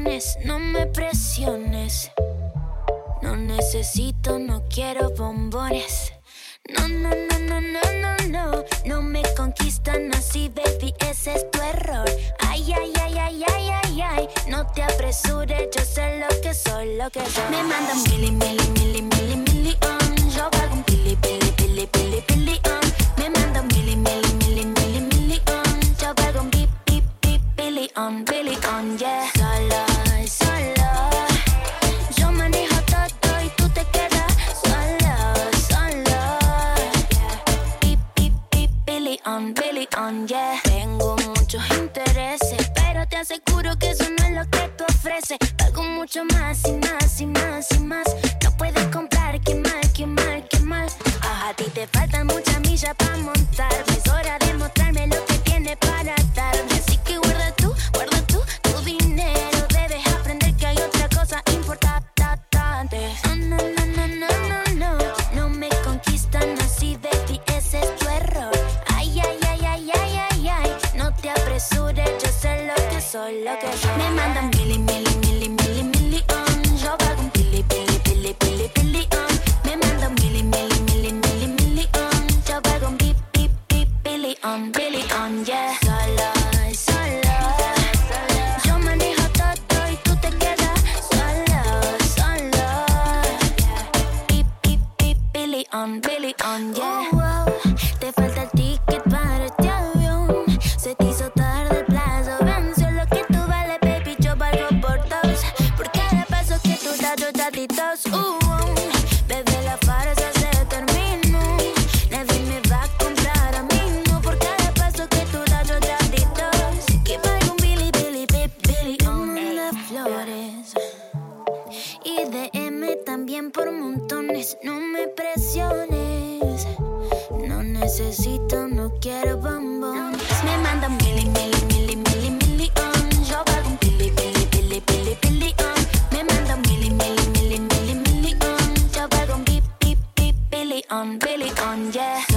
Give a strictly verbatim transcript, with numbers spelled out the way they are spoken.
montones, no me presiones. No necesito, no quiero bombones. No, no, no, no, no, no, no. No me conquistan así, baby, ese es tu error. Ay, ay, ay, ay, ay, ay, ay. No te apresures, yo sé lo que soy, lo que soy. Me mandan mili, mili, mili, mili, mili, on. Yo valgo un pili, pili, pili, pili, pili, on. Me mandan mili, mili, mili, mili, mili, on. Yo valgo un pi, pi, pi, pili, on, pili, on, yeah. Solo, solo. Yo manejo todo y tú te quedas solo, solo. Pi, pi, pi, pili, on, pili, on, yeah. Tengo muchos intereses, pero te aseguro que eso no es lo que tú ofreces. Algo mucho más y más y más y más. No puedes comprar, qué mal, qué mal, qué mal. Ah, a ti te faltan muchas millas para montarme. Es hora de mostrarme lo que tienes para darme. Así que guarda tú, guarda tú tu dinero. Debes aprender que hay otra cosa importante. No, no, no, no, no, no. No me conquistan así, baby, ese es tu error. Ay, ay, ay, ay, ay, ay, ay. No te apresures, yo sé lo que soy, lo que soy. Me mandan mili, mili, mili, mili, mili, on. Yo valgo un pili, pili, pili, pili, pili, on. Me mandan mili, mili, mili, mili, mili, on. Yo valgo un pi, pi, pi, pili, on, pili, on, yeah. Solo, solo. Yo manejo todo y tú te quedas solo, solo. Pi, pi, pi, pili, on, pili, on, yeah. Oh, wow. Te falta el ticket para este avión. Se te hizo tarde el plazo. Venció lo que tú vales, baby, yo valgo por dos. Por cada paso que tú das, yo ya di dos. Uh, uh. Bebé, la farsa se terminó. Nadie me va a comprar a mí, no. Por cada paso que tú das, yo ya di dos. Que valgo un Billy, Billy, Billy, Billy, on las flores. Y D M también por montones, no me presiones. No necesito, no quiero bombones. Me mandan mili, mili, mili, mili, mili, on. Yo valgo un pili, pili, pili, pili, pili, on. Me mandan mili, mili, mili, mili, mili, on. Yo valgo un pi, pi, pi, pili, on, pili, on, yeah.